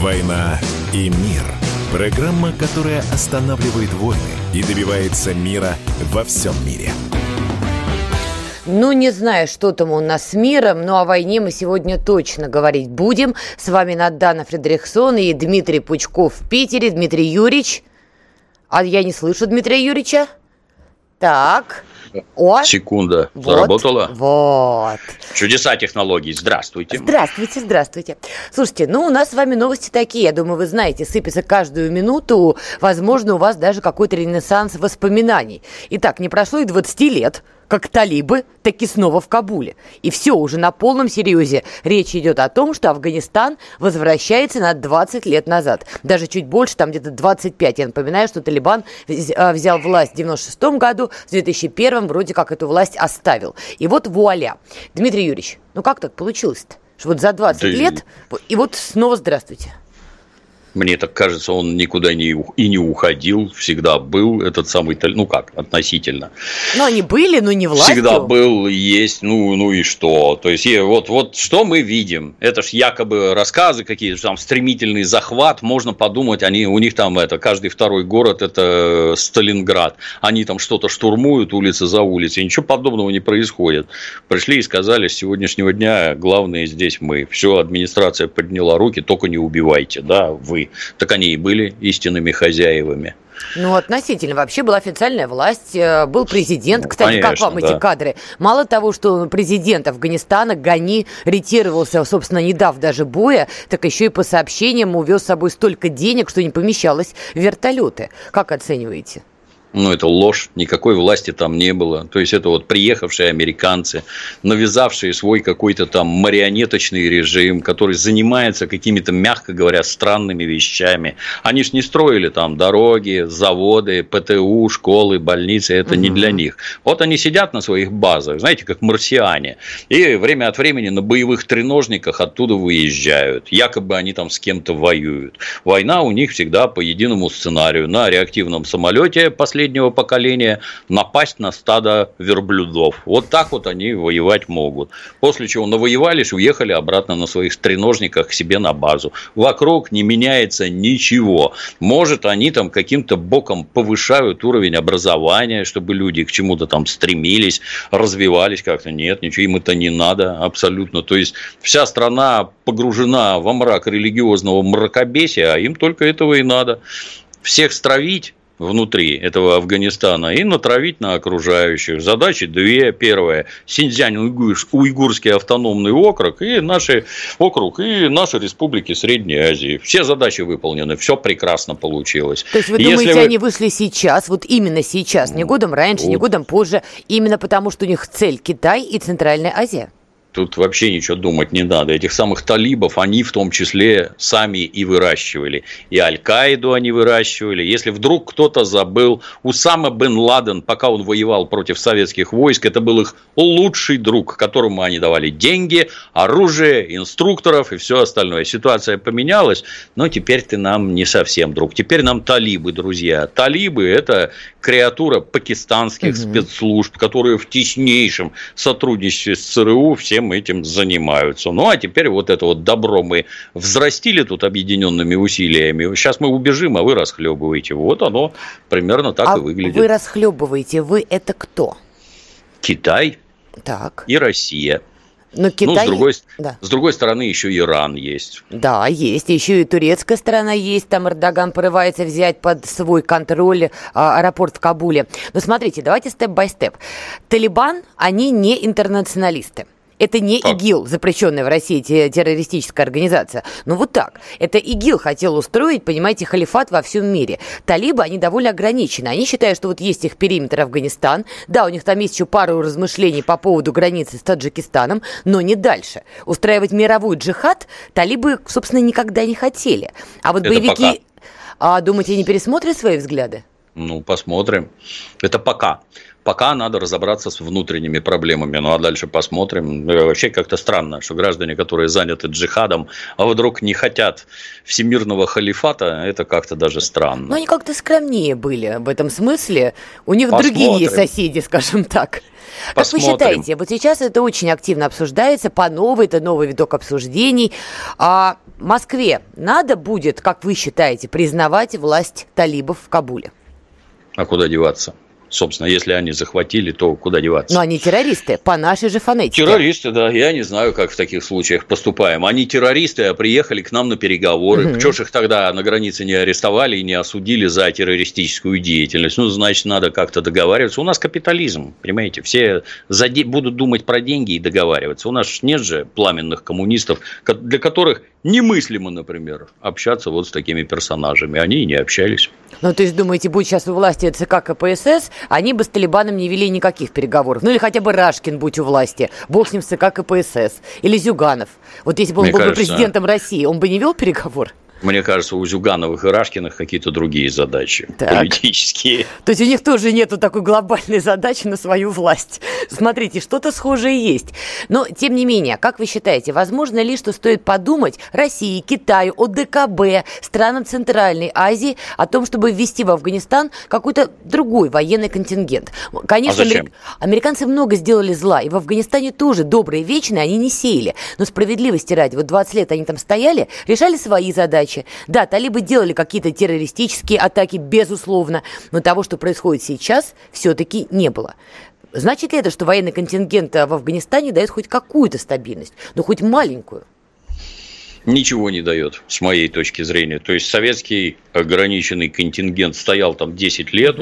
«Война и мир». Программа, которая останавливает войны и добивается мира во всем мире. Ну, не знаю, что там у нас с миром, но о войне мы сегодня точно говорить будем. С вами Надана Фридрихсон и Дмитрий Пучков в Питере. Дмитрий Юрьевич. А я не слышу Дмитрия Юрьевича. Так. О, секунда. Вот, заработала? Вот. Чудеса технологий. Здравствуйте. Здравствуйте. Слушайте, у нас с вами новости такие. Я думаю, вы знаете, сыпятся каждую минуту. Возможно, у вас даже какой-то ренессанс воспоминаний. Итак, не прошло и 20 лет, как талибы таки снова в Кабуле. И все, уже на полном серьезе речь идет о том, что Афганистан возвращается на 20 лет назад. Даже чуть больше, там где-то 25. Я напоминаю, что Талибан взял власть в 96 году, в 2001 вроде как эту власть оставил. И вот вуаля. Дмитрий Юрьевич, как так получилось-то? Что вот за 20 лет, и вот снова здравствуйте. Мне так кажется, он никуда не уходил, всегда был этот самый, относительно. Ну, они были, но не властью. Всегда был, есть, и что? То есть, вот что мы видим? Это ж якобы рассказы какие-то, там стремительный захват, можно подумать, у них там каждый второй город это Сталинград. Они там что-то штурмуют улица за улицей, ничего подобного не происходит. Пришли и сказали, с сегодняшнего дня главное здесь мы. Все, администрация подняла руки, только не убивайте, да, вы. Так они и были истинными хозяевами. Относительно. Вообще была официальная власть, был президент. Кстати, конечно, как вам эти кадры? Мало того, что президент Афганистана Гани ретировался, собственно, не дав даже боя, так еще и по сообщениям увез с собой столько денег, что не помещалось в вертолеты. Как оцениваете? Это ложь, никакой власти там не было. То есть, это приехавшие американцы, навязавшие свой какой-то там марионеточный режим, который занимается какими-то, мягко говоря, странными вещами. Они ж не строили там дороги, заводы, ПТУ, школы, больницы, это не для них. Вот они сидят на своих базах, знаете, как марсиане, и время от времени на боевых треножниках оттуда выезжают. Якобы они там с кем-то воюют. Война у них всегда по единому сценарию. На реактивном самолете последнего поколения напасть на стадо верблюдов. Вот так вот они воевать могут. После чего навоевались, уехали обратно на своих треножниках к себе на базу. Вокруг не меняется ничего. Может, они там каким-то боком повышают уровень образования, чтобы люди к чему-то там стремились, развивались как-то. Нет, ничего им это не надо абсолютно. То есть, вся страна погружена во мрак религиозного мракобесия, а им только этого и надо. Всех стравить внутри этого Афганистана и натравить на окружающих. Задачи две. Первая – Синьцзянь-Уйгурский автономный округ и наши республики Средней Азии. Все задачи выполнены, все прекрасно получилось. То есть, вы думаете, они вышли сейчас, вот именно сейчас, не годом раньше, не годом позже, именно потому, что у них цель Китай и Центральная Азия? Тут вообще ничего думать не надо. Этих самых талибов они в том числе сами и выращивали. И Аль-Каиду они выращивали. Если вдруг кто-то забыл, Усама бен Ладен, пока он воевал против советских войск, это был их лучший друг, которому они давали деньги, оружие, инструкторов и все остальное. Ситуация поменялась, но теперь ты нам не совсем друг. Теперь нам талибы, друзья. Талибы – это креатура пакистанских спецслужб, которые в теснейшем сотрудничестве с ЦРУ всем этим занимаются. А теперь вот это вот добро мы взрастили тут объединенными усилиями. Сейчас мы убежим, а вы расхлебываете. Вот оно примерно так и выглядит. Вы расхлебываете, вы это кто? Китай и Россия. Но Китай... с другой стороны, еще Иран есть. Да, есть. Еще и турецкая сторона есть. Там Эрдоган порывается взять под свой контроль аэропорт в Кабуле. Но смотрите, давайте степ-бай-степ. Талибан, они не интернационалисты. Это не ИГИЛ, запрещенная в России террористическая организация. Вот так. Это ИГИЛ хотел устроить, понимаете, халифат во всем мире. Талибы, они довольно ограничены. Они считают, что вот есть их периметр Афганистан. Да, у них там есть еще пару размышлений по поводу границы с Таджикистаном, но не дальше. Устраивать мировой джихад талибы, собственно, никогда не хотели. А вот это боевики... пока. Думаете, они пересмотрят свои взгляды? Ну, посмотрим. Это пока. Пока надо разобраться с внутренними проблемами. Ну, а дальше посмотрим. Вообще как-то странно, что граждане, которые заняты джихадом, а вдруг не хотят всемирного халифата, это как-то даже странно. Но они как-то скромнее были в этом смысле. У них Посмотрим. другие соседи, скажем так. Как вы считаете, вот сейчас это очень активно обсуждается, по новой, это новый виток обсуждений. А Москве надо будет, как вы считаете, признавать власть талибов в Кабуле? А куда деваться? Собственно, если они захватили, то куда деваться? Но они террористы, по нашей же фонетике. Террористы, да. Я не знаю, как в таких случаях поступаем. Они террористы, а приехали к нам на переговоры. Чего ж их тогда на границе не арестовали и не осудили за террористическую деятельность? Ну, значит, надо как-то договариваться. У нас капитализм, понимаете? Все будут думать про деньги и договариваться. У нас нет же пламенных коммунистов, для которых немыслимо, например, общаться вот с такими персонажами. Они и не общались. Ну, то есть, думаете, будь сейчас у власти ЦК КПСС, они бы с Талибаном не вели никаких переговоров. Ну, или хотя бы Рашкин будь у власти. Бог с ним, с ЦК КПСС. Или Зюганов. Вот если бы он был бы президентом России, он бы не вел переговор? Мне кажется, у Зюгановых и Рашкиных какие-то другие задачи политические. То есть у них тоже нету такой глобальной задачи на свою власть. Смотрите, что-то схожее есть. Но, тем не менее, как вы считаете, возможно ли, что стоит подумать России, Китаю, ОДКБ, странам Центральной Азии о том, чтобы ввести в Афганистан какой-то другой военный контингент? Конечно, американцы много сделали зла, и в Афганистане тоже добрые вечные они не сеяли. Но справедливости ради, вот 20 лет они там стояли, решали свои задачи. Да, талибы делали какие-то террористические атаки, безусловно, но того, что происходит сейчас, все-таки не было. Значит ли это, что военный контингент в Афганистане дает хоть какую-то стабильность, ну хоть маленькую? Ничего не дает, с моей точки зрения. То есть, советский ограниченный контингент стоял там 10 лет,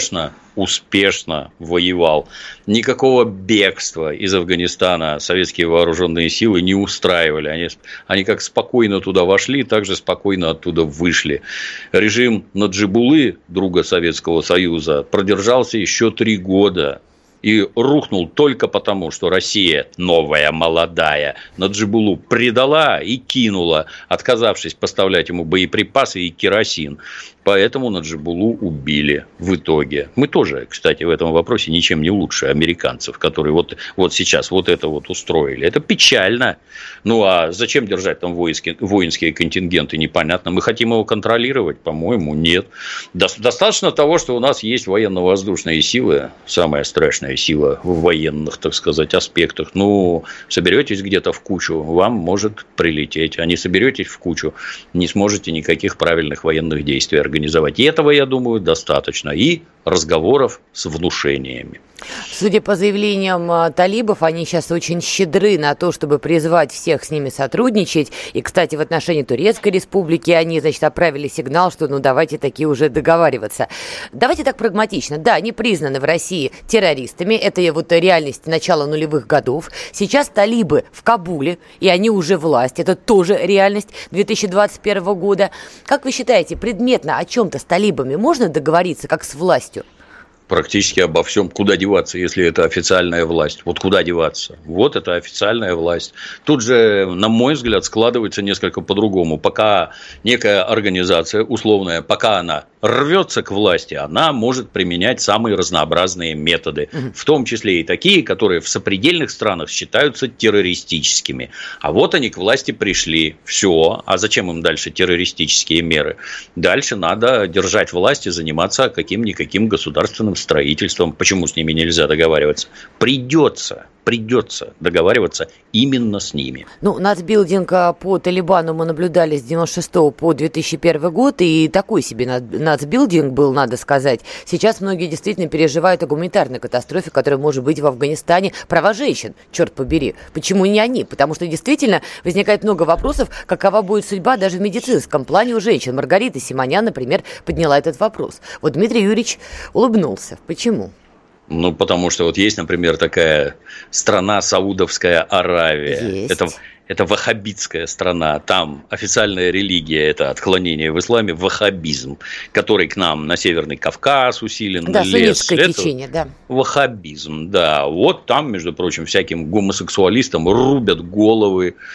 успешно воевал. Никакого бегства из Афганистана советские вооруженные силы не устраивали. Они как спокойно туда вошли, так же спокойно оттуда вышли. Режим Наджибуллы, друга Советского Союза, продержался еще 3 года. И рухнул только потому, что Россия, новая, молодая, Наджибуллу предала и кинула, отказавшись поставлять ему боеприпасы и керосин. Поэтому Наджибуллу убили в итоге. Мы тоже, кстати, в этом вопросе ничем не лучше американцев, которые вот сейчас вот это вот устроили. Это печально. Ну, а зачем держать там воинские контингенты, непонятно. Мы хотим его контролировать? По-моему, нет. Достаточно того, что у нас есть военно-воздушные силы, самая страшная сила в военных, так сказать, аспектах. Ну, соберетесь где-то в кучу, вам может прилететь. А не соберетесь в кучу, не сможете никаких правильных военных действий организовать. И этого, я думаю, достаточно. И разговоров с внушениями. Судя по заявлениям талибов, они сейчас очень щедры на то, чтобы призвать всех с ними сотрудничать. И, кстати, в отношении Турецкой Республики они, значит, отправили сигнал, что ну давайте такие уже договариваться. Давайте так прагматично. Да, они признаны в России террористами. Это вот реальность начала нулевых годов. Сейчас талибы в Кабуле, и они уже власть. Это тоже реальность 2021 года. Как вы считаете, предметно о чем-то с талибами можно договориться, как с властью? Практически обо всем. Куда деваться, если это официальная власть? Вот куда деваться? Вот это официальная власть. Тут же, на мой взгляд, складывается несколько по-другому. Пока некая организация условная, пока она рвется к власти, она может применять самые разнообразные методы. В том числе и такие, которые в сопредельных странах считаются террористическими. А вот они к власти пришли. Все. А зачем им дальше террористические меры? Дальше надо держать власть и заниматься каким-никаким государственным строительством. Почему с ними нельзя договариваться? Придется договариваться именно с ними. Ну, нацбилдинг по Талибану мы наблюдали с 96 по 2001 год, и такой себе нацбилдинг был, надо сказать. Сейчас многие действительно переживают о гуманитарной катастрофе, которая может быть в Афганистане. Права женщин, черт побери. Почему не они? Потому что действительно возникает много вопросов, какова будет судьба даже в медицинском плане у женщин. Маргарита Симонян, например, подняла этот вопрос. Вот Дмитрий Юрьевич улыбнулся. Почему? Ну, потому что вот есть, например, такая страна Саудовская Аравия. Это ваххабитская страна. Там официальная религия – это отклонение в исламе, ваххабизм, который к нам на Северный Кавказ усиленно лез. Да, суннитское течение, да. Ваххабизм, да. Вот там, между прочим, всяким гомосексуалистам рубят головы.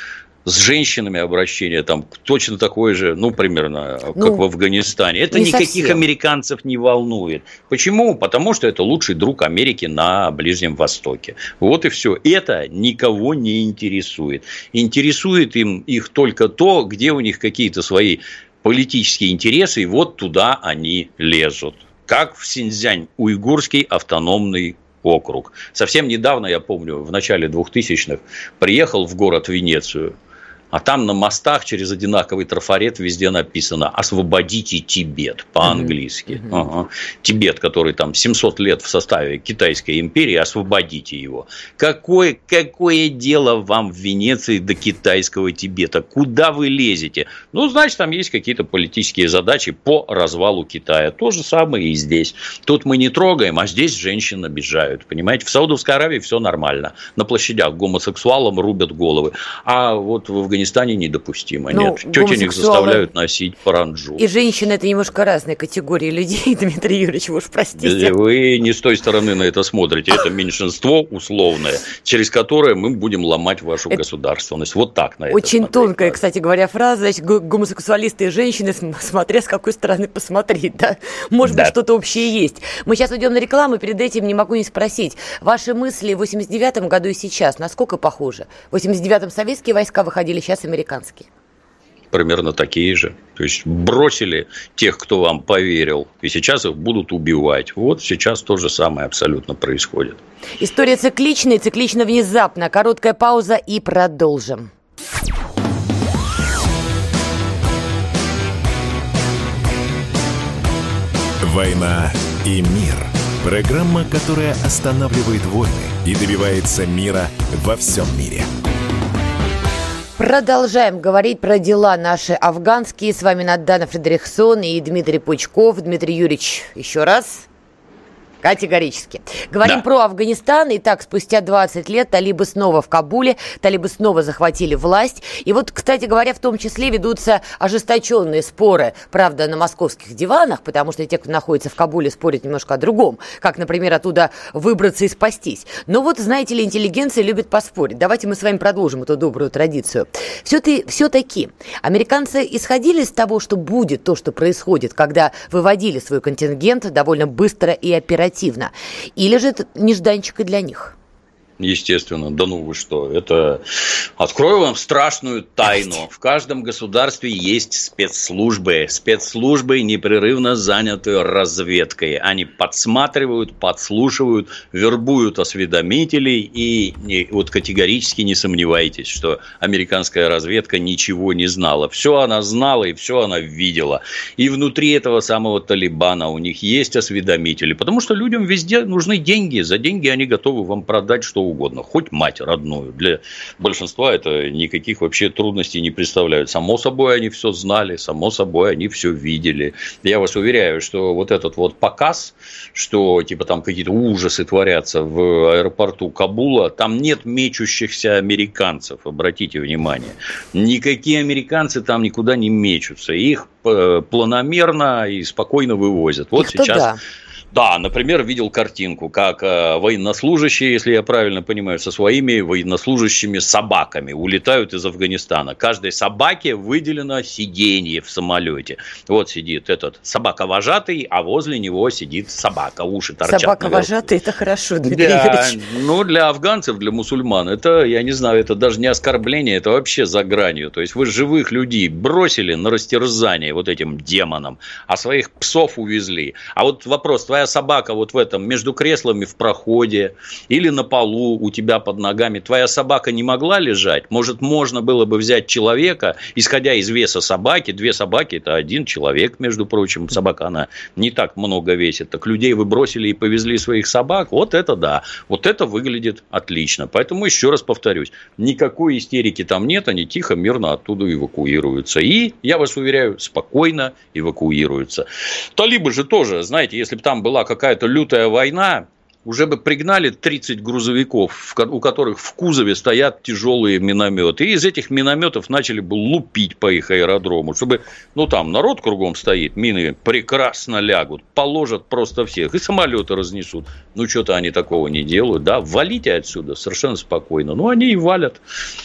с женщинами обращение там точно такое же, примерно, как в Афганистане. Это никаких американцев не волнует. Почему? Потому что это лучший друг Америки на Ближнем Востоке. Вот и все. Это никого не интересует. Интересует их только то, где у них какие-то свои политические интересы, и вот туда они лезут. Как в Синьцзянь, уйгурский автономный округ. Совсем недавно, я помню, в начале 2000-х приехал в город Венецию, а там на мостах через одинаковый трафарет везде написано «Освободите Тибет» по-английски. Тибет, который там 700 лет в составе Китайской империи, освободите его. Какое дело вам в Венеции до китайского Тибета? Куда вы лезете? Значит, там есть какие-то политические задачи по развалу Китая. То же самое и здесь. Тут мы не трогаем, а здесь женщин обижают. Понимаете, в Саудовской Аравии все нормально. На площадях гомосексуалам рубят головы. А вот в Афганистане недопустимо. Нет, тетенек заставляют носить паранджу. И женщины – это немножко разные категории людей, Дмитрий Юрьевич, вы уж простите. Вы не с той стороны на это смотрите. Это меньшинство условное, через которое мы будем ломать вашу государственность. Вот так на это очень смотреть. Тонкая, кстати говоря, фраза. Значит, гомосексуалисты и женщины, смотря с какой стороны посмотреть. Да? Может быть, что-то общее есть. Мы сейчас уйдем на рекламу, перед этим не могу не спросить. Ваши мысли в 89-м году и сейчас насколько похожи? В 89-м советские войска выходили, сейчас американские. Примерно такие же. То есть бросили тех, кто вам поверил, и сейчас их будут убивать. Вот сейчас то же самое абсолютно происходит. История цикличная, циклично внезапно. Короткая пауза и продолжим. «Война и мир». Программа, которая останавливает войны и добивается мира во всем мире. Продолжаем говорить про дела наши афганские. С вами Надана Фридрихсон и Дмитрий Пучков. Дмитрий Юрьевич, еще раз. Категорически. Говорим про Афганистан. Итак, спустя 20 лет талибы снова в Кабуле, талибы снова захватили власть. И вот, кстати говоря, в том числе ведутся ожесточенные споры, правда, на московских диванах, потому что те, кто находится в Кабуле, спорят немножко о другом. Как, например, оттуда выбраться и спастись. Но вот, знаете ли, интеллигенция любит поспорить. Давайте мы с вами продолжим эту добрую традицию. Все-таки американцы исходили из того, что будет то, что происходит, когда выводили свой контингент довольно быстро и оперативно. Или же это нежданчик и для них? Естественно, да ну вы что, это... Открою вам страшную тайну. В каждом государстве есть спецслужбы. Спецслужбы непрерывно заняты разведкой. Они подсматривают, подслушивают, вербуют осведомителей. И вот категорически не сомневайтесь, что американская разведка ничего не знала. Все она знала и все она видела. И внутри этого самого Талибана у них есть осведомители. Потому что людям везде нужны деньги. За деньги они готовы вам продать что угодно, хоть мать родную. Для большинства это никаких вообще трудностей не представляет. Само собой, они все знали, само собой, они все видели. Я вас уверяю, что вот этот вот показ, что типа там какие-то ужасы творятся в аэропорту Кабула, там нет мечущихся американцев, обратите внимание. Никакие американцы там никуда не мечутся. Их планомерно и спокойно вывозят. Вот их-то сейчас... Да. Да, например, видел картинку, как военнослужащие, если я правильно понимаю, со своими военнослужащими собаками улетают из Афганистана. Каждой собаке выделено сиденье в самолете. Вот сидит этот собака-вожатый, а возле него сидит собака, уши торчат. Собака-вожатый – это хорошо, Дмитрий Юрьевич. Ну, для афганцев, для мусульман, это, я не знаю, это даже не оскорбление, это вообще за гранью. То есть, вы живых людей бросили на растерзание вот этим демонам, а своих псов увезли. А вот вопрос, твоя собака вот в этом, между креслами в проходе или на полу у тебя под ногами, твоя собака не могла лежать? Может, можно было бы взять человека, исходя из веса собаки, 2 собаки – это 1 человек, между прочим, собака, она не так много весит, так людей вы бросили и повезли своих собак, вот это да, вот это выглядит отлично. Поэтому, еще раз повторюсь, никакой истерики там нет, они тихо, мирно оттуда эвакуируются. И, я вас уверяю, спокойно эвакуируются. Талибы же тоже, знаете, если бы там была какая-то лютая война, уже бы пригнали 30 грузовиков, у которых в кузове стоят тяжелые минометы. И из этих минометов начали бы лупить по их аэродрому, чтобы, ну, там народ кругом стоит, мины прекрасно лягут, положат просто всех, и самолеты разнесут. Ну, что-то они такого не делают, да, валите отсюда совершенно спокойно. Ну, они и валят.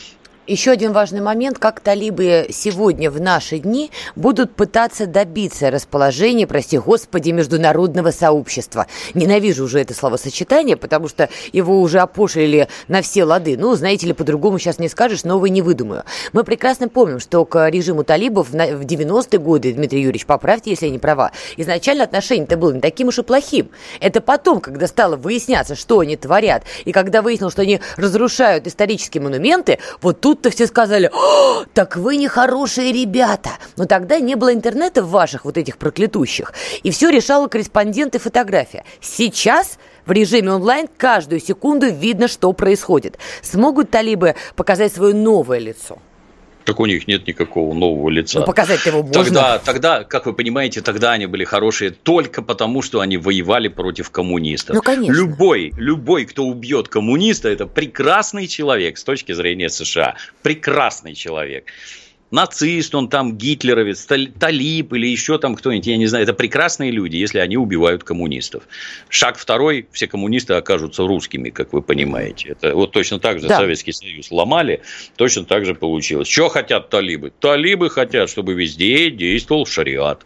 Еще один важный момент, как талибы сегодня в наши дни будут пытаться добиться расположения, прости господи, международного сообщества. Ненавижу уже это словосочетание, потому что его уже опошлили на все лады. Ну, знаете ли, по-другому сейчас не скажешь, новое не выдумаю. Мы прекрасно помним, что к режиму талибов в 90-е годы, Дмитрий Юрьевич, поправьте, если я не права, изначально отношение-то было не таким уж и плохим. Это потом, когда стало выясняться, что они творят, и когда выяснилось, что они разрушают исторические монументы, вот тут-то все сказали: так вы нехорошие ребята. Но тогда не было интернета в ваших вот этих проклятущих, и все решала корреспондент и фотография. Сейчас в режиме онлайн каждую секунду видно, что происходит. Смогут талибы показать свое новое лицо? Так у них нет никакого нового лица. Ну, показать-то его можно. Тогда, как вы понимаете, тогда они были хорошие только потому, что они воевали против коммунистов. Ну, конечно. Любой, кто убьет коммуниста, это прекрасный человек с точки зрения США. Прекрасный человек. Нацист, он там гитлеровец, талиб или еще там кто-нибудь, я не знаю. Это прекрасные люди, если они убивают коммунистов. Шаг второй, все коммунисты окажутся русскими, как вы понимаете. Это вот точно так же Советский Союз ломали, точно так же получилось. Что хотят талибы? Талибы хотят, чтобы везде действовал шариат.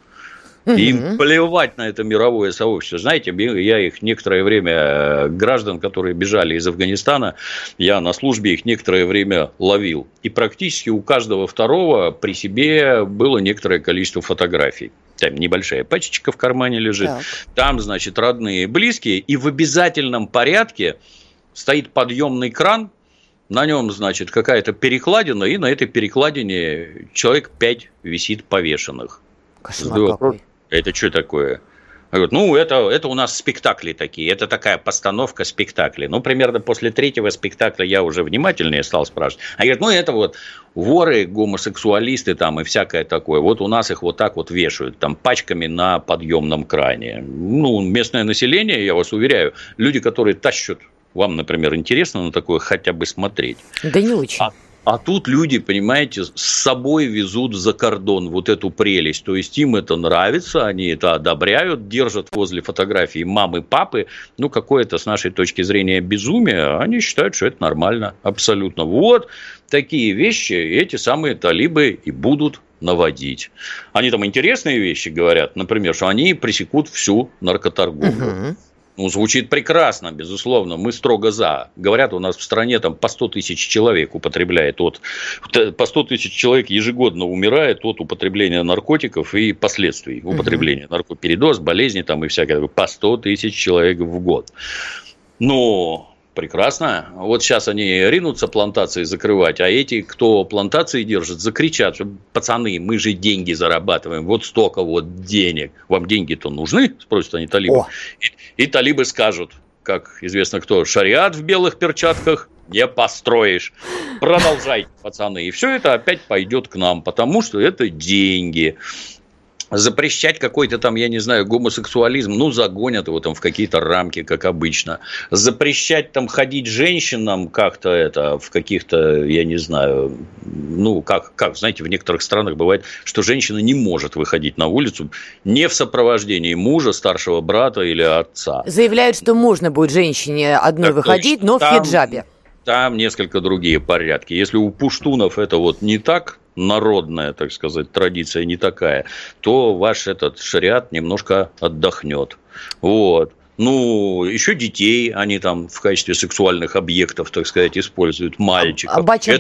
Им плевать на это мировое сообщество. Знаете, я их некоторое время, граждан, которые бежали из Афганистана, я на службе их некоторое время ловил. И практически у каждого второго при себе было некоторое количество фотографий. Там небольшая пачечка в кармане лежит. Так. Там, значит, родные и близкие. И в обязательном порядке стоит подъемный кран. На нем, значит, какая-то перекладина. И на этой перекладине человек 5 висит повешенных. Кошмар какой. Это что такое? Говорят, ну, это у нас спектакли такие. Это такая постановка спектаклей. Ну, примерно после 3-го спектакля я уже внимательнее стал спрашивать. А говорят, ну, это вот воры, гомосексуалисты там и всякое такое. Вот у нас их вот так вот вешают там пачками на подъемном кране. Ну, местное население, я вас уверяю, люди, которые тащат, вам, например, интересно на такое хотя бы смотреть. Да не очень. А тут люди, понимаете, с собой везут за кордон вот эту прелесть. То есть, им это нравится, они это одобряют, держат возле фотографии мамы, папы. Ну, какое-то, с нашей точки зрения, безумие. Они считают, что это нормально, абсолютно. Вот такие вещи эти самые талибы и будут наводить. Они там интересные вещи говорят, например, что они пресекут всю наркоторговлю. Ну, звучит прекрасно, безусловно, мы строго за. Говорят, у нас в стране там по 100 тысяч человек употребляет по 100 тысяч человек ежегодно умирает от употребления наркотиков и последствий употребления наркопередоз, болезни там и всякое. По 100 тысяч человек в год. Но прекрасно. Вот сейчас они ринутся плантации закрывать, а эти, кто плантации держит, закричат, что пацаны, мы же деньги зарабатываем, вот столько вот денег. Вам деньги-то нужны? Спросят они талибы. И талибы скажут, как известно кто, шариат в белых перчатках не построишь. Продолжайте, пацаны. И все это опять пойдет к нам, потому что это деньги. Запрещать какой-то там, я не знаю, гомосексуализм, ну, загонят его там в какие-то рамки, как обычно. Запрещать там ходить женщинам как-то это, в каких-то, я не знаю, ну, как, знаете, в некоторых странах бывает, что женщина не может выходить на улицу не в сопровождении мужа, старшего брата или отца. Заявляют, что можно будет женщине одной так выходить, точно, но в хиджабе. Там несколько другие порядки. Если у пуштунов это вот не так, народная, так сказать, традиция не такая, то ваш этот шариат немножко отдохнет. Вот. Ну, еще детей они там в качестве сексуальных объектов, так сказать, используют, мальчиков.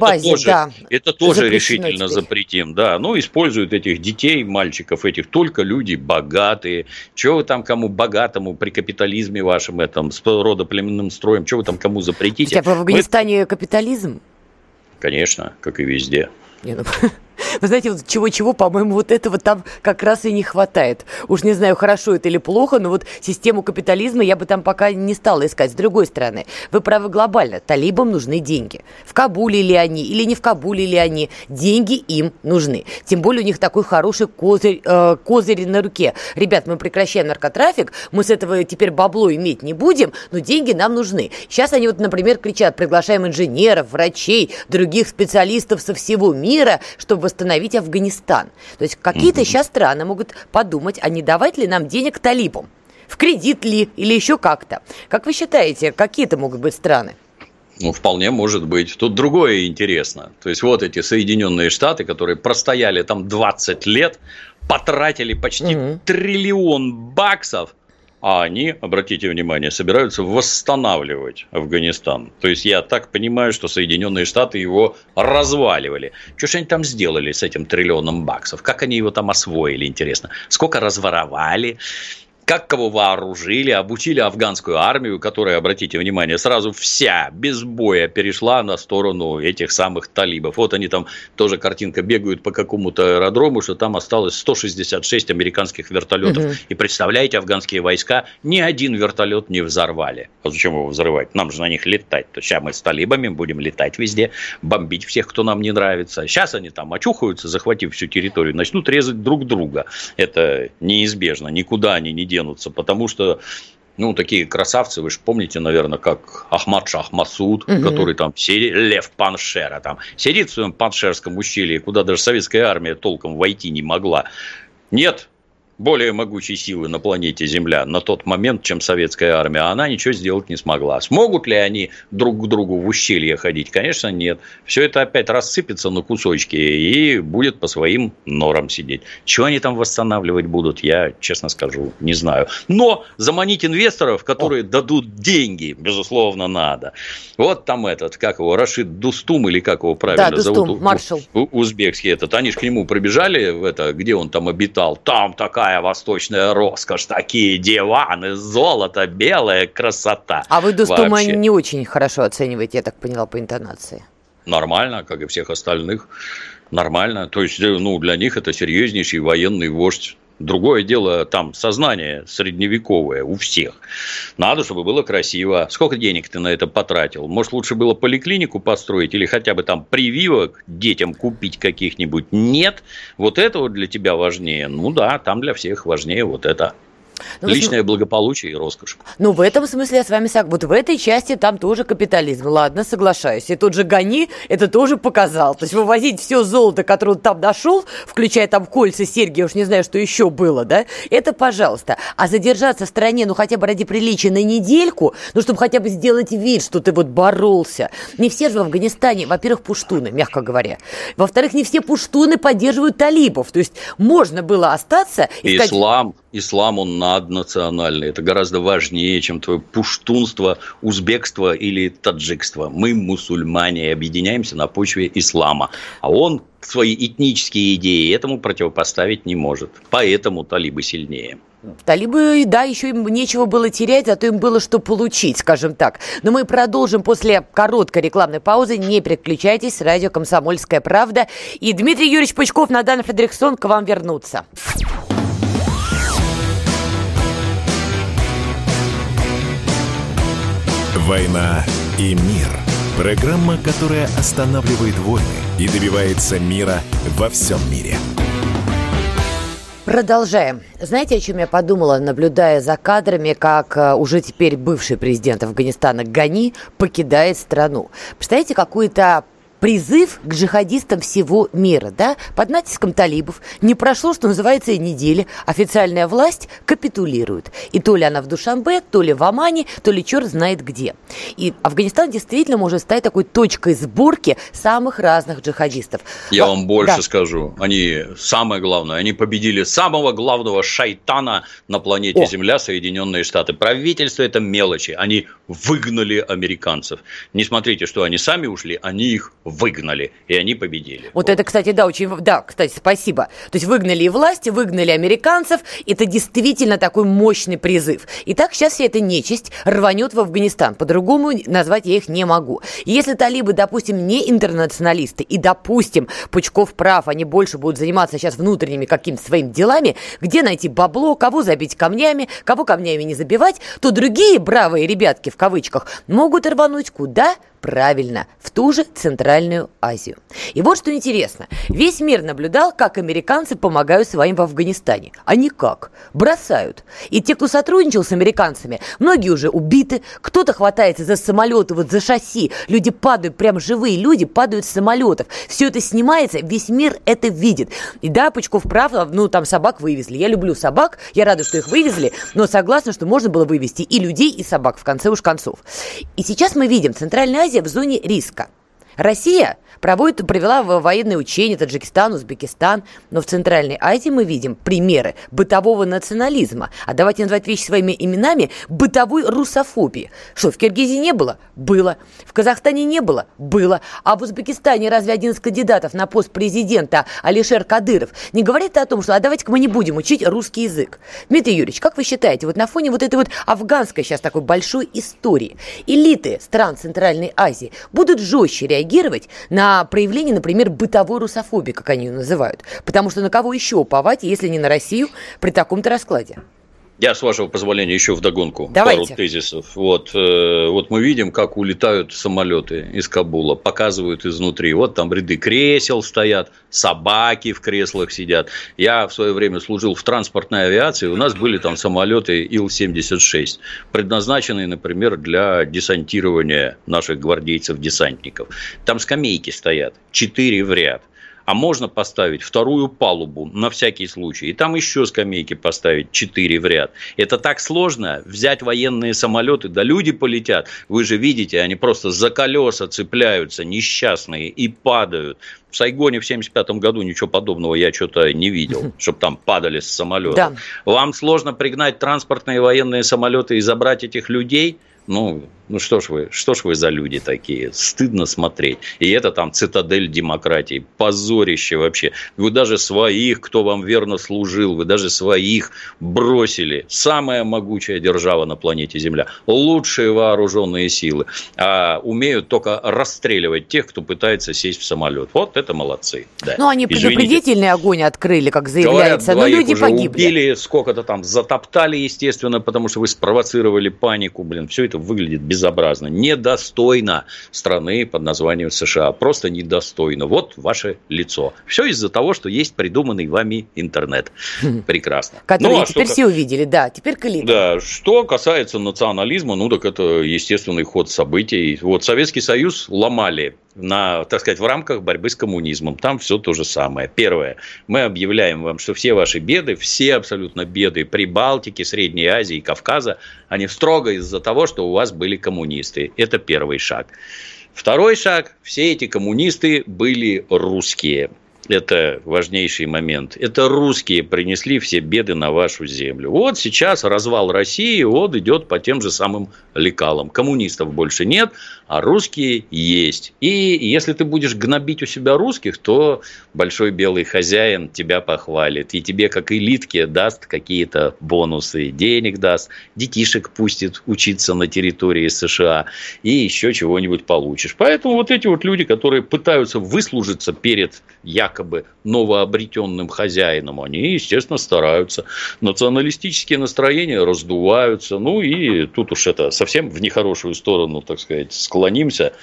Это тоже решительно запретим. Да. Ну, используют этих детей, мальчиков этих только люди богатые. Чего вы там кому богатому при капитализме вашем этом, с родоплеменным строем, чего вы там кому запретите? Хотя бы в Афганистане капитализм? Конечно, как и везде. Вы знаете, вот чего-чего, по-моему, вот этого там как раз и не хватает. Уж не знаю, хорошо это или плохо, но вот систему капитализма я бы там пока не стала искать. С другой стороны, вы правы глобально, талибам нужны деньги. В Кабуле ли они или не в Кабуле ли они, деньги им нужны. Тем более у них такой хороший козырь на руке. Ребят, мы прекращаем наркотрафик, мы с этого теперь бабло иметь не будем, но деньги нам нужны. Сейчас они вот, например, кричат, приглашаем инженеров, врачей, других специалистов со всего мира, чтобы восстановить Афганистан. То есть какие-то сейчас страны могут подумать, а не давать ли нам денег талибам? В кредит ли? Или еще как-то? Как вы считаете, какие это могут быть страны? Ну, вполне может быть. Тут другое интересно. То есть, вот эти Соединенные Штаты, которые простояли там 20 лет, потратили почти триллион баксов, а они, обратите внимание, собираются восстанавливать Афганистан. То есть, я так понимаю, что Соединенные Штаты его разваливали. Что же они там сделали с этим триллионом баксов? Как они его там освоили, интересно? Сколько разворовали? Как кого вооружили, обучили афганскую армию, которая, обратите внимание, сразу вся без боя перешла на сторону этих самых талибов. Вот они там, тоже картинка, бегают по какому-то аэродрому, что там осталось 166 американских вертолетов. И представляете, афганские войска ни один вертолет не взорвали. А зачем его взрывать? Нам же на них летать. То сейчас мы с талибами будем летать везде, бомбить всех, кто нам не нравится. Сейчас они там очухаются, захватив всю территорию, начнут резать друг друга. Это неизбежно, никуда они не денутся, потому что, ну, такие красавцы, вы же помните, наверное, как Ахмад Шах Масуд, который там сидит, Лев Паншера, там сидит в своем Паншерском ущелье, куда даже советская армия толком войти не могла. Нет более могучей силы на планете Земля на тот момент, чем советская армия, а она ничего сделать не смогла. Смогут ли они друг к другу в ущелье ходить? Конечно, нет. Все это опять рассыпется на кусочки и будет по своим норам сидеть. Чего они там восстанавливать будут, я, честно скажу, не знаю. Но заманить инвесторов, которые дадут деньги, безусловно, надо. Вот там этот, как его, Рашид Дустум, или как его правильно зовут? Маршал. Узбекский этот. Они же к нему прибежали, в это, где он там обитал. Там такая восточная роскошь, такие диваны, золото, белая красота. А вы Дустума не очень хорошо оцениваете, я так поняла, по интонации. Нормально, как и всех остальных. Нормально. То есть, ну, для них это серьезнейший военный вождь. Другое дело, там сознание средневековое у всех. Надо, чтобы было красиво. Сколько денег ты на это потратил? Может, лучше было поликлинику построить или хотя бы там прививок детям купить каких-нибудь? Нет. Вот это вот для тебя важнее. Ну да, там для всех важнее вот это. Личное благополучие и роскошь. Ну, в этом смысле я с вами согласна. Вот в этой части там тоже капитализм. Ладно, соглашаюсь. И тот же Гани это тоже показал. То есть вывозить все золото, которое он там нашел, включая там кольца, серьги, я уж не знаю, что еще было, да, это пожалуйста. А задержаться в стране, ну, хотя бы ради приличия на недельку, ну, чтобы хотя бы сделать вид, что ты вот боролся. Не все же в Афганистане, во-первых, пуштуны, мягко говоря. Во-вторых, не все пуштуны поддерживают талибов. То есть можно было остаться и сказать... Ислам, он наднациональный. Это гораздо важнее, чем твое пуштунство, узбекство или таджикство. Мы, мусульмане, объединяемся на почве ислама. А он свои этнические идеи этому противопоставить не может. Поэтому талибы сильнее. Талибы, да, еще им нечего было терять, зато им было что получить, скажем так. Но мы продолжим после короткой рекламной паузы. Не переключайтесь, радио «Комсомольская правда». И Дмитрий Юрьевич Пучков, Надана Фридрихсон к вам вернутся. «Война и мир». Программа, которая останавливает войны и добивается мира во всем мире. Продолжаем. Знаете, о чем я подумала, наблюдая за кадрами, как уже теперь бывший президент Афганистана Гани покидает страну? Представляете, какой-то призыв к джихадистам всего мира, да, под натиском талибов. Не прошло, что называется, и недели. Официальная власть капитулирует. И то ли она в Душанбе, то ли в Омане, то ли черт знает где. И Афганистан действительно может стать такой точкой сборки самых разных джихадистов. Я вам больше скажу. Они, самое главное, они победили самого главного шайтана на планете Земля, Соединенные Штаты. Правительство – это мелочи. Они выгнали американцев. Не смотрите, что они сами ушли, они их выгнали, и они победили. Вот это, кстати, да, очень... Да, кстати, спасибо. То есть выгнали и власти, выгнали американцев. Это действительно такой мощный призыв. И так сейчас вся эта нечисть рванет в Афганистан. По-другому назвать я их не могу. И если талибы, допустим, не интернационалисты, и, допустим, Пучков прав, они больше будут заниматься сейчас внутренними какими-то своими делами, где найти бабло, кого забить камнями, кого камнями не забивать, то другие бравые ребятки, в кавычках, могут рвануть куда? Правильно, в в ту же Центральную Азию. И вот что интересно. Весь мир наблюдал, как американцы помогают своим в Афганистане. А никак. Бросают. И те, кто сотрудничал с американцами, многие уже убиты, кто-то хватается за самолеты, вот за шасси. Люди падают, прям живые люди падают с самолетов. Все это снимается, весь мир это видит. И да, Пучков прав, там собак вывезли. Я люблю собак, я рада, что их вывезли, но согласна, что можно было вывезти и людей, и собак, в конце уж концов. И сейчас мы видим, Центральная Азия в зоне риска. Россия провела военные учения, Таджикистан, Узбекистан, но в Центральной Азии мы видим примеры бытового национализма. А давайте называть вещи своими именами: бытовой русофобии. Что, в Киргизии не было? Было. В Казахстане не было? Было. А в Узбекистане разве один из кандидатов на пост президента, Алишер Кадыров, не говорит о том, что давайте-ка мы не будем учить русский язык? Дмитрий Юрьевич, как вы считаете, вот на фоне вот этой вот афганской сейчас такой большой истории, элиты стран Центральной Азии будут жестче реагировать на проявление, например, бытовой русофобии, как они ее называют? Потому что на кого еще уповать, если не на Россию, при таком-то раскладе? Я, с вашего позволения, еще вдогонку Давайте. Пару тезисов. Вот мы видим, как улетают самолеты из Кабула, показывают изнутри. Вот там ряды кресел стоят, собаки в креслах сидят. Я в свое время служил в транспортной авиации, у нас были там самолеты Ил-76, предназначенные, например, для десантирования наших гвардейцев-десантников. Там скамейки стоят, 4 в ряд. А можно поставить вторую палубу на всякий случай. И там еще скамейки поставить 4 в ряд. Это так сложно. Взять военные самолеты, да люди полетят. Вы же видите, они просто за колеса цепляются, несчастные, и падают. В Сайгоне в 1975 году ничего подобного я что-то не видел, чтобы там падали с самолета. Да. Вам сложно пригнать транспортные военные самолеты и забрать этих людей? Ну что ж вы за люди такие? Стыдно смотреть. И это там цитадель демократии. Позорище вообще. Вы даже своих, кто вам верно служил, вы даже своих бросили. Самая могучая держава на планете Земля. Лучшие вооруженные силы. А умеют только расстреливать тех, кто пытается сесть в самолет. Вот это молодцы. Да. Ну, они предупредительный огонь открыли, как заявляется. Говорят, но люди уже погибли. Убили, сколько-то там затоптали, естественно, потому что вы спровоцировали панику. Все это выглядит безобразно. Недостойно страны под названием США. Просто недостойно. Вот ваше лицо. Все из-за того, что есть придуманный вами интернет. Прекрасно. Который теперь все увидели, да. Теперь к элитам. Да, что касается национализма, так это естественный ход событий. Вот Советский Союз ломали в рамках борьбы с коммунизмом. Там все то же самое. Первое. Мы объявляем вам, что все ваши беды, все абсолютно беды Прибалтики, Средней Азии, Кавказа, они строго из-за того, что у вас были коммунисты. Это первый шаг. Второй шаг. Все эти коммунисты были русские. Это важнейший момент. Это русские принесли все беды на вашу землю. Вот сейчас развал России, идет по тем же самым лекалам. Коммунистов больше нет, а русские есть. И если ты будешь гнобить у себя русских, то большой белый хозяин тебя похвалит. И тебе, как элитке, даст какие-то бонусы, денег даст, детишек пустит учиться на территории США. И еще чего-нибудь получишь. Поэтому вот эти вот люди, которые пытаются выслужиться перед якобы новообретенным хозяином, они, естественно, стараются. Националистические настроения раздуваются. И тут уж это совсем в нехорошую сторону, так сказать, склонимся.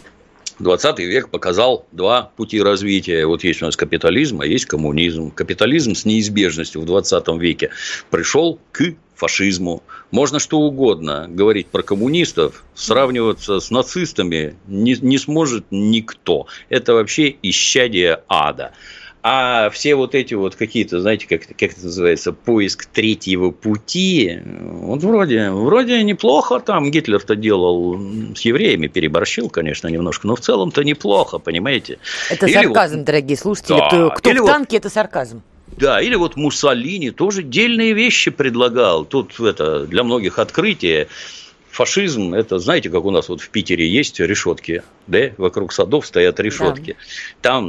20 век показал два пути развития. Вот есть у нас капитализм, а есть коммунизм. Капитализм с неизбежностью в 20 веке пришел к фашизму. Можно что угодно говорить про коммунистов, сравниваться с нацистами не сможет никто. Это вообще исчадие ада. А все вот эти вот какие-то, знаете, как это называется, поиск третьего пути, вот вроде неплохо там Гитлер-то делал с евреями, переборщил, конечно, немножко, но в целом-то неплохо, понимаете. Это сарказм, дорогие слушатели. Да. Кто в танке, это сарказм. Да, или вот Муссолини тоже дельные вещи предлагал. Тут для многих открытие. Фашизм, это, знаете, как у нас вот в Питере есть решетки, да, вокруг садов стоят решетки. Да. Там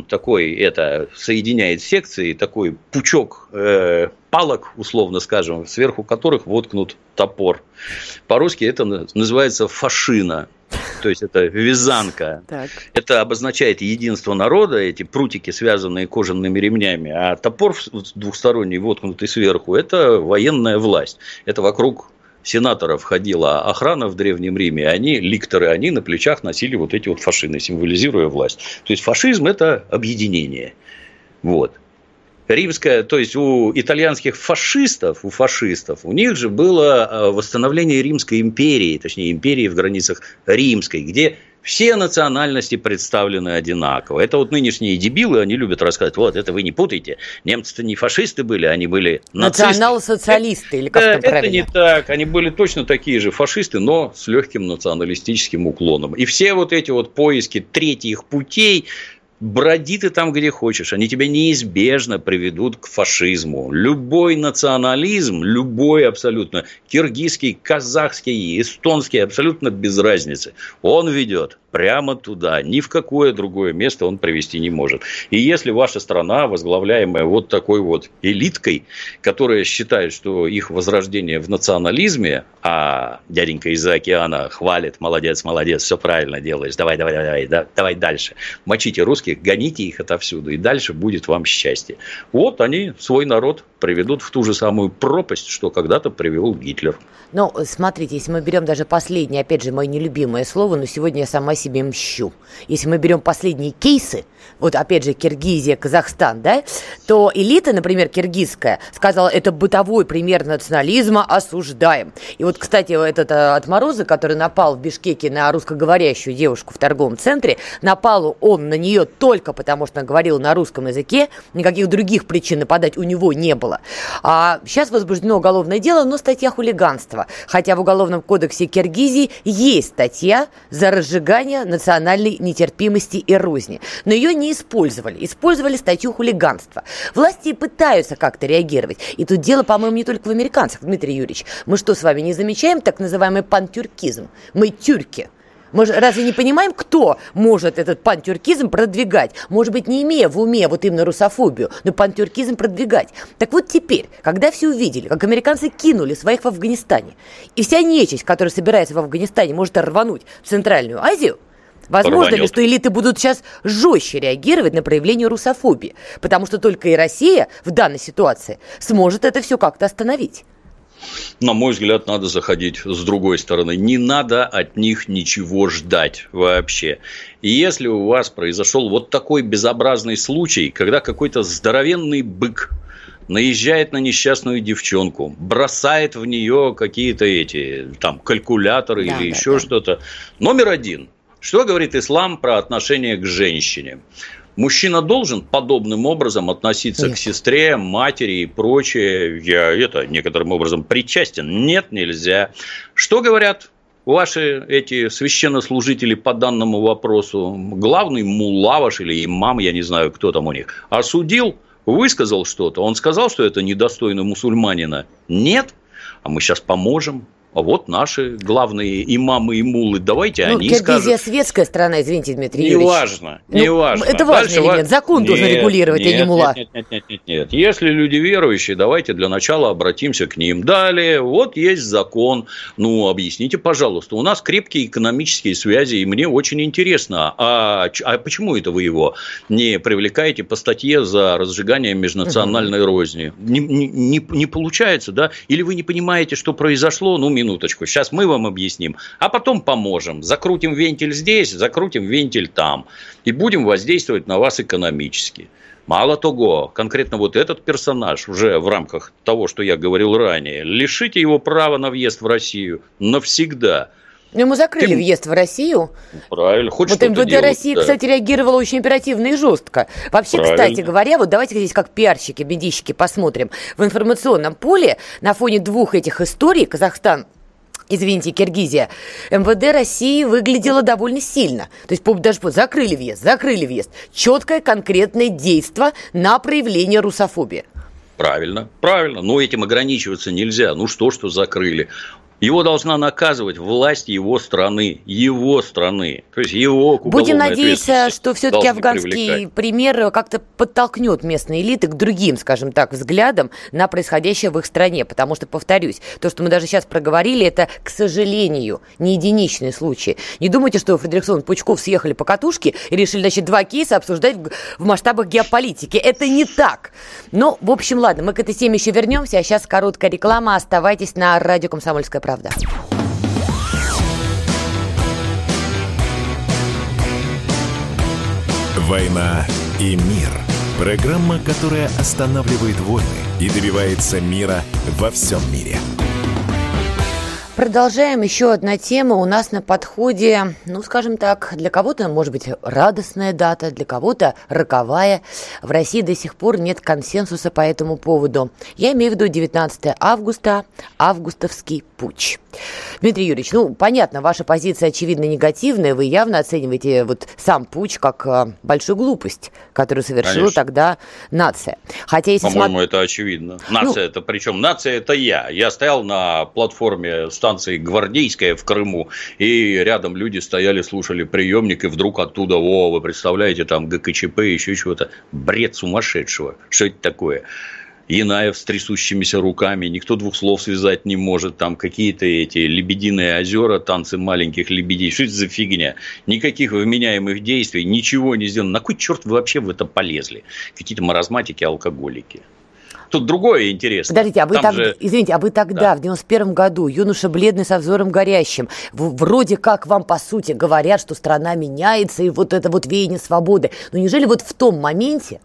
соединяет секции такой пучок палок, условно скажем, сверху которых воткнут топор. По-русски это называется фашина. То есть это вязанка. Так. Это обозначает единство народа, эти прутики, связанные кожаными ремнями, а топор двухсторонний, воткнутый сверху, это военная власть. Это вокруг сенаторов ходила охрана в Древнем Риме, они, ликторы, они на плечах носили вот эти вот фашины, символизируя власть. То есть фашизм – это объединение. Вот. Римская, то есть у итальянских фашистов, у них же было восстановление Римской империи, точнее империи в границах Римской, где все национальности представлены одинаково. Это вот нынешние дебилы, они любят рассказывать, вот это вы не путайте, немцы-то не фашисты были, они были нацисты. Национал-социалисты, или как там правильно? Это не так, они были точно такие же фашисты, но с легким националистическим уклоном. И все вот эти вот поиски третьих путей, броди ты там, где хочешь, они тебя неизбежно приведут к фашизму. Любой национализм, любой абсолютно, киргизский, казахский, эстонский, абсолютно без разницы, он ведет прямо туда, ни в какое другое место он привести не может. И если ваша страна, возглавляемая вот такой вот элиткой, которая считает, что их возрождение в национализме, а дяденька из-за океана хвалит, молодец, все правильно делаешь, давай дальше, мочите русских, гоните их отовсюду, и дальше будет вам счастье. Вот они свой народ приведут в ту же самую пропасть, что когда-то привел Гитлер. Ну, смотрите, если мы берем даже последнее, опять же, мое нелюбимое слово, но сегодня я сама себе мщу. Если мы берем последние кейсы, вот опять же Киргизия, Казахстан, да, то элита, например, киргизская, сказала, это бытовой пример национализма, осуждаем. И вот, кстати, этот отморозок, который напал в Бишкеке на русскоговорящую девушку в торговом центре, напал он на нее только потому, что она говорила на русском языке, никаких других причин нападать у него не было. А сейчас возбуждено уголовное дело, но статья хулиганства. Хотя в Уголовном кодексе Киргизии есть статья за разжигание национальной нетерпимости и розни. Но ее не использовали. Использовали статью хулиганства. Власти пытаются как-то реагировать. И тут дело, по-моему, не только в американцах, Дмитрий Юрьевич. Мы что, с вами не замечаем так называемый пантюркизм? Мы тюрки. Мы же разве не понимаем, кто может этот пантюркизм продвигать? Может быть, не имея в уме вот именно русофобию, но пантюркизм продвигать. Так вот теперь, когда все увидели, как американцы кинули своих в Афганистане, и вся нечисть, которая собирается в Афганистане, может рвануть в Центральную Азию, возможно ли, что элиты будут сейчас жестче реагировать на проявление русофобии? Потому что только и Россия в данной ситуации сможет это все как-то остановить. На мой взгляд, надо заходить с другой стороны. Не надо от них ничего ждать вообще. И если у вас произошел вот такой безобразный случай, когда какой-то здоровенный бык наезжает на несчастную девчонку, бросает в нее какие-то там калькуляторы или еще что-то. Номер один. Что говорит ислам про отношение к женщине? Мужчина должен подобным образом относиться к сестре, матери и прочее. Я некоторым образом причастен. Нет, нельзя. Что говорят ваши эти священнослужители по данному вопросу? Главный мулла ваш или имам, я не знаю, кто там у них, осудил, высказал что-то. Он сказал, что это недостойно мусульманина. Нет. А мы сейчас поможем. А вот наши главные имамы и муллы, давайте они Киргизия скажут. Киргизия светская страна, извините, Дмитрий Юрьевич. Неважно. Это важный элемент. Закон должен регулировать, а не мулла. Нет. Если люди верующие, давайте для начала обратимся к ним. Далее, вот есть закон. Объясните, пожалуйста. У нас крепкие экономические связи, и мне очень интересно, а почему это вы его не привлекаете по статье за разжигание межнациональной розни? Не получается, да? Или вы не понимаете, что произошло? Минуточку, сейчас мы вам объясним, а потом поможем. Закрутим вентиль здесь, закрутим вентиль там. И будем воздействовать на вас экономически. Мало того, конкретно вот этот персонаж уже в рамках того, что я говорил ранее, лишите его права на въезд в Россию навсегда. Ему закрыли въезд в Россию. Правильно, хоть вот что-то МВД России, кстати, реагировала очень оперативно и жестко. Вообще, кстати говоря, вот давайте здесь как пиарщики, медийщики посмотрим. В информационном поле на фоне двух этих историй Казахстан, Киргизия, МВД России выглядело довольно сильно. То есть даже закрыли въезд. Четкое конкретное действие на проявление русофобии. Правильно. Но этим ограничиваться нельзя. Что закрыли. Его должна наказывать власть его страны. То есть его к уголовной Будем надеяться, что все-таки афганский пример как-то подтолкнет местные элиты к другим, скажем так, взглядам на происходящее в их стране. Потому что, повторюсь, то, что мы даже сейчас проговорили, это, к сожалению, не единичные случаи. Не думайте, что Фредериксон и Пучков съехали по катушке и решили, два кейса обсуждать в масштабах геополитики. Это не так. В общем, ладно, мы к этой теме еще вернемся. А сейчас короткая реклама. Оставайтесь на радио «Комсомольская правда». правда». «Война и мир». Программа, которая останавливает войны и добивается мира во всем мире. Продолжаем. Еще одна тема у нас на подходе. Ну, скажем так, для кого-то, может быть, радостная дата, для кого-то роковая. В России до сих пор нет консенсуса по этому поводу. Я имею в виду 19 августа, августовский путч. Дмитрий Юрьевич, ну, понятно, ваша позиция очевидно негативная. Вы явно оцениваете вот сам путч как большую глупость, которую совершила тогда нация. Хотя, если по-моему, это очевидно. Нация это, причем нация это я. Я стоял на платформе станции Гвардейская в Крыму, и рядом люди стояли, слушали приемник, и вдруг оттуда, вы представляете, там ГКЧП, еще чего-то. Бред сумасшедшего. Что это такое? Янаев с трясущимися руками, никто двух слов связать не может, там какие-то эти лебединые озера, танцы маленьких лебедей, что это за фигня? Никаких вменяемых действий, ничего не сделано. На кой черт вы вообще в это полезли? Какие-то маразматики, алкоголики. Тут другое интересно. Подождите, а вы тогда, в 91-м году, юноша бледный со взором горящим, вроде как вам, по сути, говорят, что страна меняется, и вот это вот веяние свободы. Но неужели вот в моменте,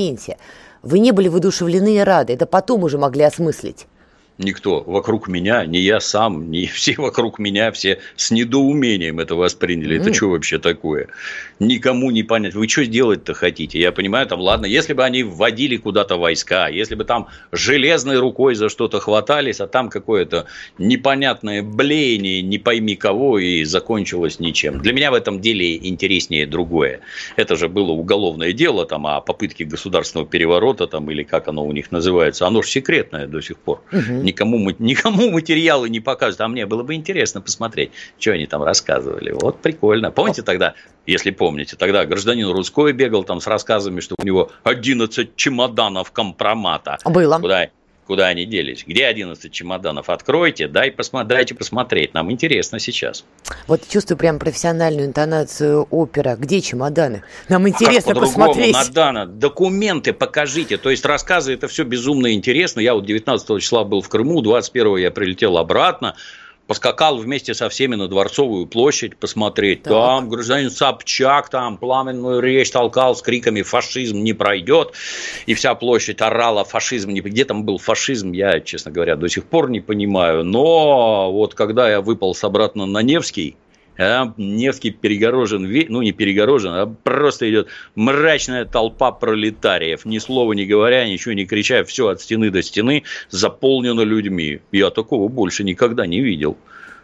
вы не были воодушевлены и рады? Это потом уже могли осмыслить. Никто вокруг меня, ни я сам, ни все вокруг меня, все с недоумением это восприняли. Это что вообще такое? Никому не понять. Вы что сделать-то хотите? Я понимаю, там, ладно, если бы они вводили куда-то войска, если бы там железной рукой за что-то хватались, а там какое-то непонятное блеяние, не пойми кого, и закончилось ничем. Для меня в этом деле интереснее другое. Это же было уголовное дело там, о попытке государственного переворота, там, или как оно у них называется. Оно же секретное до сих пор. Никому материалы не показывают. А мне было бы интересно посмотреть, что они там рассказывали. Вот прикольно. Помните тогда, если помните, тогда гражданин Рудской бегал там с рассказами, что у него 11 чемоданов компромата. Было. Куда они делись? Где 11 чемоданов? Откройте, дайте посмотреть. Нам интересно сейчас. Вот чувствую прям профессиональную интонацию опера. Где чемоданы? Нам интересно посмотреть. Надо, документы покажите. То есть рассказы, это все безумно интересно. Я вот 19 числа был в Крыму, 21 я прилетел обратно. Поскакал вместе со всеми на Дворцовую площадь посмотреть. Так. Там гражданин Собчак там пламенную речь толкал с криками «фашизм не пройдет». И вся площадь орала «фашизм не пройдет». Где там был фашизм, я, честно говоря, до сих пор не понимаю. Но вот когда я выполз обратно на Невский, Невский перегорожен, не перегорожен, а просто идет мрачная толпа пролетариев, ни слова не говоря, ничего не крича, все от стены до стены заполнено людьми. Я такого больше никогда не видел.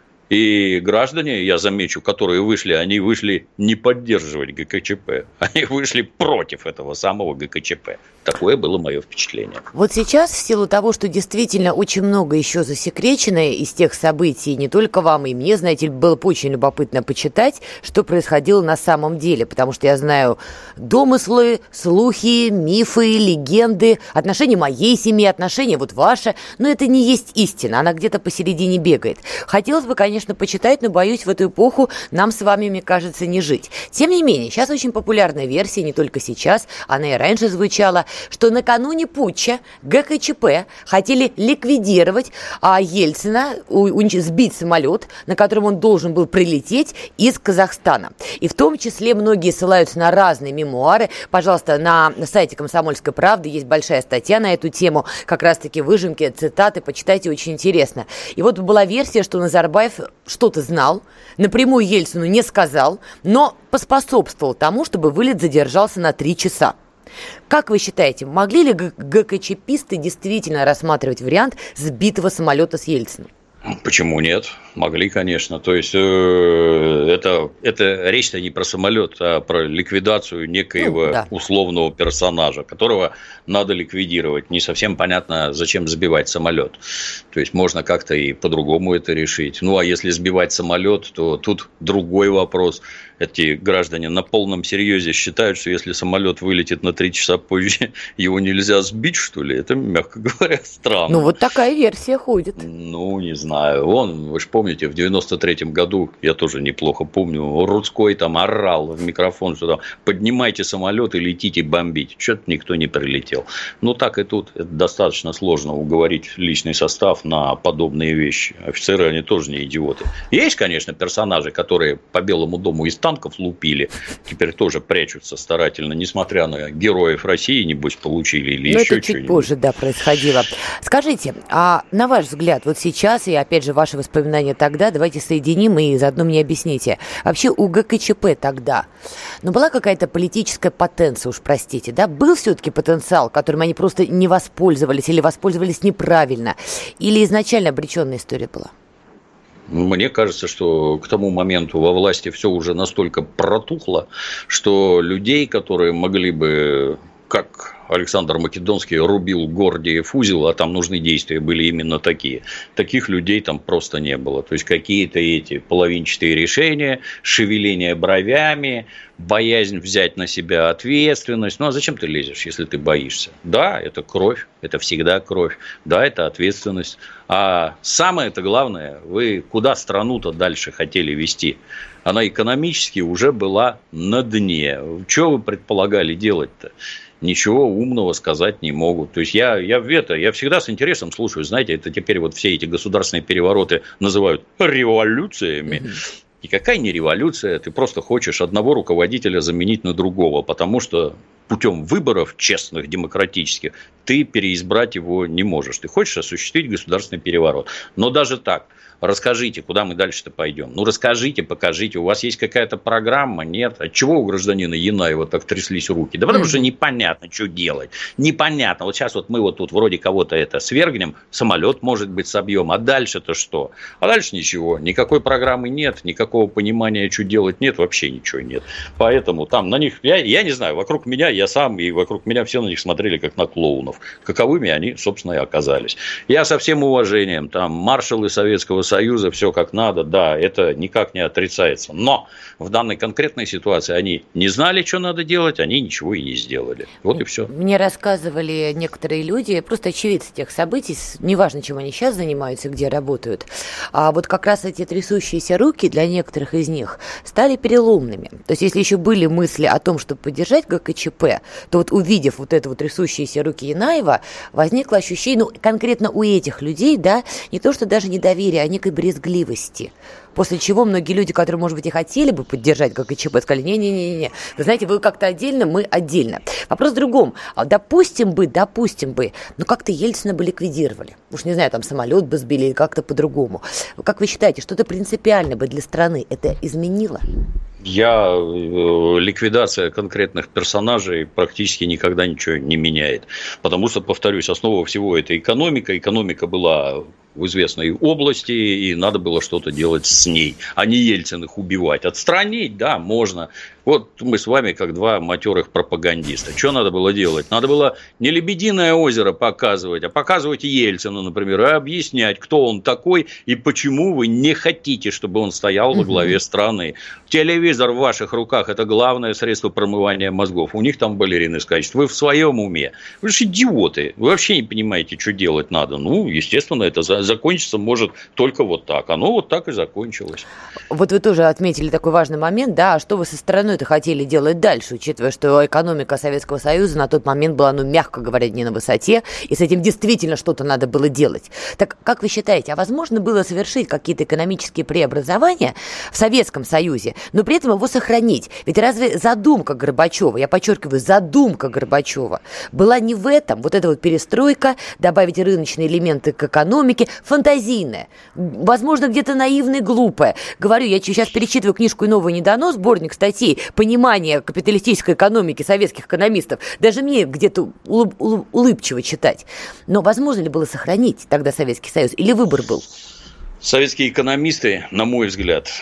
И граждане, я замечу, которые вышли, они вышли не поддерживать ГКЧП, они вышли против этого самого ГКЧП. Такое было мое впечатление. Вот сейчас, в силу того, что действительно очень много еще засекречено из тех событий, не только вам и мне, знаете, было бы очень любопытно почитать, что происходило на самом деле, потому что я знаю домыслы, слухи, мифы, легенды, отношения моей семьи, отношения вот ваши, но это не есть истина, она где-то посередине бегает. Хотелось бы, конечно, почитать, но, боюсь, в эту эпоху нам с вами, мне кажется, не жить. Тем не менее, сейчас очень популярная версия, не только сейчас, она и раньше звучала, что накануне путча ГКЧП хотели ликвидировать Ельцина, сбить самолет, на котором он должен был прилететь из Казахстана. И в том числе многие ссылаются на разные мемуары. Пожалуйста, на сайте «Комсомольской правды» есть большая статья на эту тему, как раз-таки выжимки, цитаты, почитайте, очень интересно. И вот была версия, что Назарбаев что-то знал, напрямую Ельцину не сказал, но поспособствовал тому, чтобы вылет задержался на 3 часа. Как вы считаете, могли ли ГКЧПисты действительно рассматривать вариант сбитого самолета с Ельциным? Почему нет? Могли, конечно. То есть, это речь-то не про самолет, а про ликвидацию некоего условного персонажа, которого надо ликвидировать. Не совсем понятно, зачем сбивать самолет. То есть, можно как-то и по-другому это решить. Ну, а если сбивать самолет, то тут другой вопрос. Эти граждане на полном серьезе считают, что если самолет вылетит на 3 часа позже, его нельзя сбить, что ли? Это, мягко говоря, странно. Ну, вот такая версия ходит. Ну, не знаю. знаю. Вы же помните, в 93-м году, я тоже неплохо помню, Рудской там орал в микрофон, что там поднимайте самолет и летите бомбить. Что-то никто не прилетел. Ну, так и тут. Это достаточно сложно уговорить личный состав на подобные вещи. Офицеры, они тоже не идиоты. Есть, конечно, персонажи, которые по Белому дому из танков лупили, теперь тоже прячутся старательно, несмотря на героев России, небось, получили или еще что-нибудь. Это чуть позже, да, происходило. Скажите, а на ваш взгляд, вот сейчас, и опять же ваши воспоминания тогда, давайте соединим и заодно мне объясните. Вообще у ГКЧП тогда, была какая-то политическая потенция, уж простите, да? Был все-таки потенциал, которым они просто не воспользовались или воспользовались неправильно? Или изначально обреченная история была? Мне кажется, что к тому моменту во власти все уже настолько протухло, что людей, которые могли бы, как Александр Македонский рубил Гордиев узел, а там нужны действия были именно такие. Таких людей там просто не было. То есть, какие-то эти половинчатые решения, шевеление бровями, боязнь взять на себя ответственность. Ну, а зачем ты лезешь, если ты боишься? Да, это кровь, это всегда кровь. Да, это ответственность. А самое-то главное, вы куда страну-то дальше хотели вести? Она экономически уже была на дне. Что вы предполагали делать-то? Ничего умного сказать не могут. То есть, я всегда с интересом слушаю, знаете, это теперь вот все эти государственные перевороты называют революциями. И какая не революция, ты просто хочешь одного руководителя заменить на другого, потому что путем выборов честных, демократических, ты переизбрать его не можешь. Ты хочешь осуществить государственный переворот. Но даже так, расскажите, куда мы дальше-то пойдем. Ну, расскажите, покажите. У вас есть какая-то программа? Нет. Отчего у гражданина Янаева так тряслись руки? Да потому что непонятно, что делать. Непонятно. Вот сейчас вот мы вот тут вроде кого-то свергнем, самолет, может быть, собьем. А дальше-то что? А дальше ничего. Никакой программы нет, никакого понимания, что делать нет, вообще ничего нет. Поэтому там на них, я не знаю, вокруг меня, я сам и вокруг меня все на них смотрели как на клоунов. Каковыми они, собственно, и оказались. Я со всем уважением, там маршалы Советского Союза, все как надо, да, это никак не отрицается. Но в данной конкретной ситуации они не знали, что надо делать, они ничего и не сделали. Вот и все. Мне рассказывали некоторые люди, просто очевидцы тех событий, неважно, чем они сейчас занимаются, где работают, а вот как раз эти трясущиеся руки для некоторых из них стали переломными. То есть, если еще были мысли о том, чтобы поддержать ГКЧП, то вот увидев вот это вот трясущиеся руки Янаева, возникло ощущение, конкретно у этих людей, да, не то, что даже недоверие, а некой брезгливости. После чего многие люди, которые, может быть, и хотели бы поддержать ГКЧП, сказали, не-не-не, вы знаете, вы как-то отдельно, мы отдельно. Вопрос в другом. Допустим бы, как-то Ельцина бы ликвидировали. Уж не знаю, там самолет бы сбили или как-то по-другому. Как вы считаете, что-то принципиально бы для страны это изменило? Ликвидация конкретных персонажей практически никогда ничего не меняет. Потому что, повторюсь, основа всего это экономика. Экономика была в известной области, и надо было что-то делать с ней, а не Ельцин их убивать. Отстранить, да, можно. Вот мы с вами как два матерых пропагандиста. Что надо было делать? Надо было не «Лебединое озеро» показывать, а показывать Ельцина, например, и объяснять, кто он такой и почему вы не хотите, чтобы он стоял во главе страны. Телевизор в ваших руках – это главное средство промывания мозгов. У них там балерины скачут. Вы в своем уме. Вы же идиоты. Вы вообще не понимаете, что делать надо. Ну, естественно, это закончиться может только вот так. Оно вот так и закончилось. Вот вы тоже отметили такой важный момент, да, а что вы со стороной-то хотели делать дальше, учитывая, что экономика Советского Союза на тот момент была, мягко говоря, не на высоте, и с этим действительно что-то надо было делать. Так как вы считаете, а возможно было совершить какие-то экономические преобразования в Советском Союзе, но при этом его сохранить? Ведь разве задумка Горбачева, я подчеркиваю, задумка Горбачева была не в этом, вот эта вот перестройка, добавить рыночные элементы к экономике, фантазийная, возможно, где-то наивная, глупая. Говорю, я сейчас перечитываю книжку «Иного не дано», сборник статей «Понимание капиталистической экономики советских экономистов». Даже мне где-то улыбчиво читать. Но возможно ли было сохранить тогда Советский Союз? Или выбор был? Советские экономисты, на мой взгляд,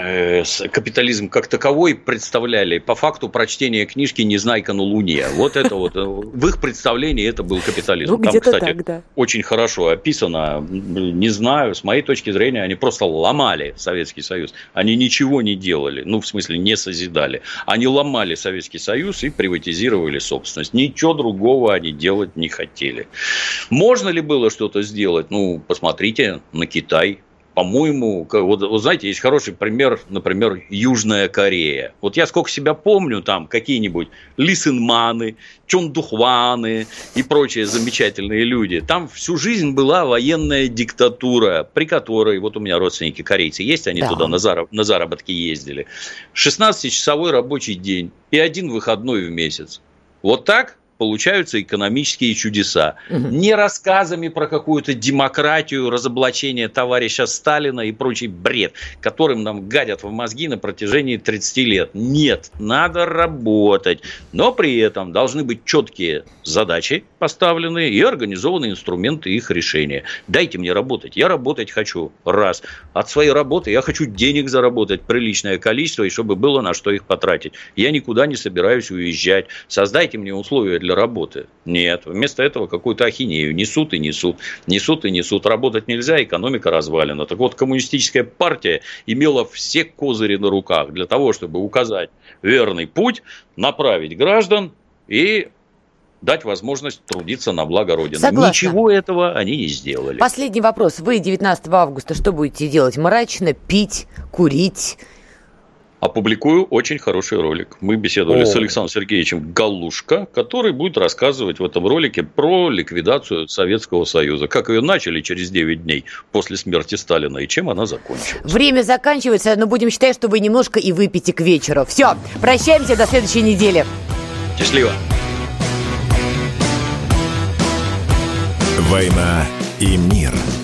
капитализм как таковой представляли по факту прочтения книжки «Незнайка на Луне». Вот это вот, в их представлении это был капитализм. Ну, там, кстати, так, да. очень хорошо описано, не знаю, с моей точки зрения, они просто ломали Советский Союз. Они ничего не делали, ну, в смысле, не созидали. Они ломали Советский Союз и приватизировали собственность. Ничего другого они делать не хотели. Можно ли было что-то сделать? Ну, посмотрите на Китай. По-моему, вот знаете, есть хороший пример, например, Южная Корея. Вот я сколько себя помню, там какие-нибудь Ли Син-маны, Чон Дух-хваны и прочие замечательные люди. Там всю жизнь была военная диктатура, при которой, вот у меня родственники корейцы есть, они туда на заработки ездили. 16-часовой рабочий день и 1 выходной в месяц. Вот так получаются экономические чудеса. Не рассказами про какую-то демократию, разоблачение товарища Сталина и прочий бред, которым нам гадят в мозги на протяжении 30 лет. Нет, надо работать. Но при этом должны быть четкие задачи поставлены и организованы инструменты их решения. Дайте мне работать. Я работать хочу. Раз. От своей работы я хочу денег заработать приличное количество, и чтобы было на что их потратить. Я никуда не собираюсь уезжать. Создайте мне условия для работы. Нет. Вместо этого какую-то ахинею несут и несут. Несут и несут. Работать нельзя, экономика развалена. Так вот, коммунистическая партия имела все козыри на руках для того, чтобы указать верный путь, направить граждан и дать возможность трудиться на благо Родины. Согласна. Ничего этого они не сделали. Последний вопрос. Вы 19 августа что будете делать? Мрачно, пить, курить? Опубликую очень хороший ролик. Мы беседовали с Александром Сергеевичем Галушко, который будет рассказывать в этом ролике про ликвидацию Советского Союза. Как ее начали через 9 дней после смерти Сталина и чем она закончилась. Время заканчивается, но будем считать, что вы немножко и выпьете к вечеру. Все, прощаемся до следующей недели. Счастливо. «Война и мир».